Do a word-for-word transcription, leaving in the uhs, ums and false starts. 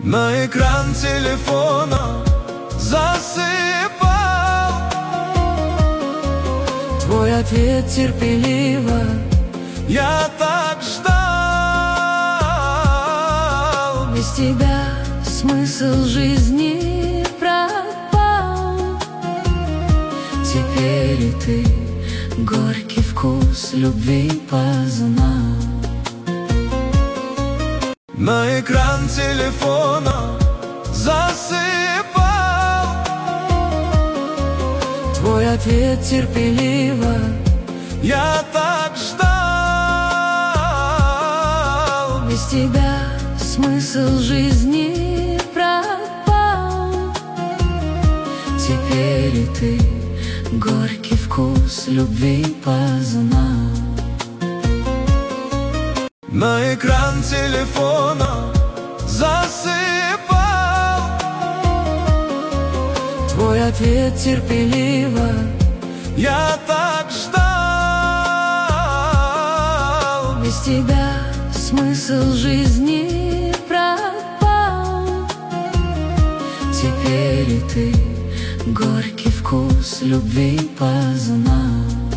На экран телефона засыпал твой ответ терпеливо. Я так ждал, без тебя смысл жизни пропал. Теперь и ты горький вкус любви познал. На экран телефона засыпал твой ответ терпеливо. Я так ждал, без тебя смысл жизни пропал. Теперь и ты горький вкус любви познал. На экран телефона засыпал твой ответ терпеливо. Я так ждал, без тебя смысл жизни пропал. Теперь и ты горький вкус любви познал.